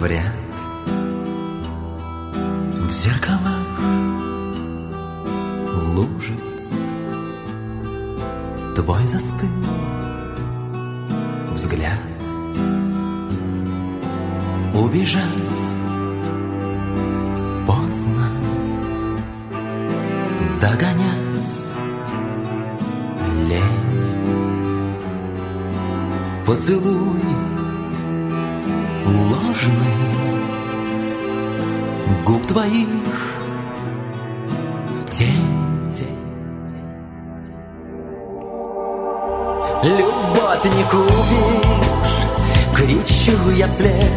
ряд в зеркалах лужиц твой застыл взгляд. Убежать поздно, догонять лень. Поцелуй ложный губ твоих тень. Любовь не купишь, кричу я вслед.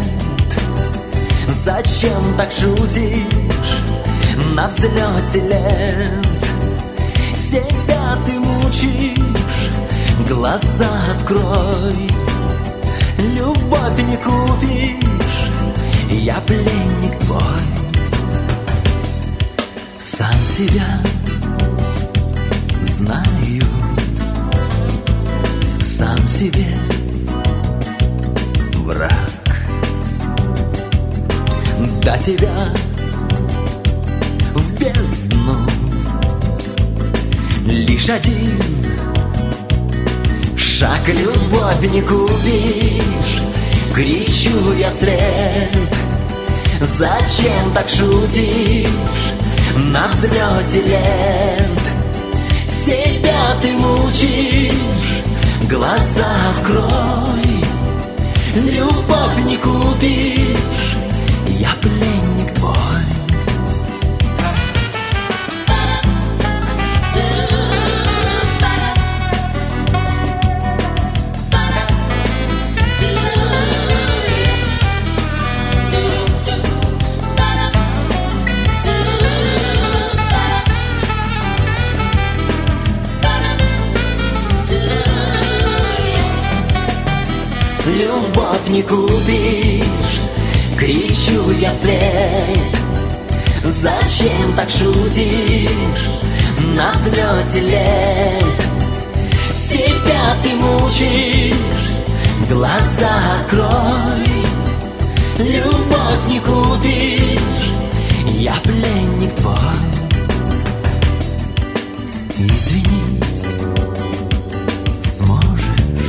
Зачем так шутишь на взлете лет? Себя ты мучишь, глаза открой. Любовь не купишь, я пленник твой. Сам себя знаю, сам себе враг. До тебя в бездну лишь один шаг. Любовь не купишь, кричу я вслед. Зачем так шутишь на взлете лет? Себя ты мучишь, глаза открой. Любовь не купишь, я пленник твой. Любовь не купишь, кричу я вслед. Зачем так шутишь на взлете лет? Себя ты мучишь, глаза открой. Любовь не купишь, я пленник твой. Извинить сможешь?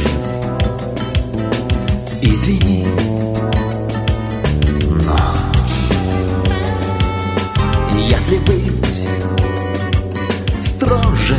Извини, если быть строже,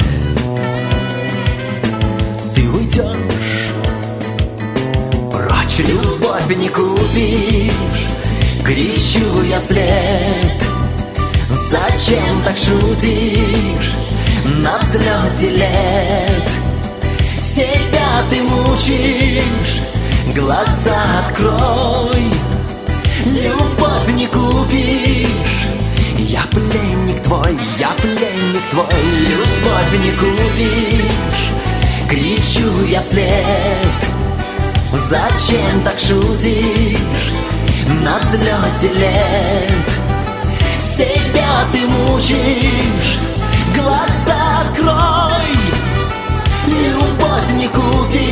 ты уйдешь прочь. Любовь не купишь, кричу я вслед. Зачем так шутишь на взлете лет? Себя ты мучишь, глаза открой. Любовь не купишь, я пленник твой, я пленник твой. Любовь не купишь, кричу я вслед. Зачем так шутишь на взлете лет? Себя ты мучишь, глаза открой. Любовь не купишь,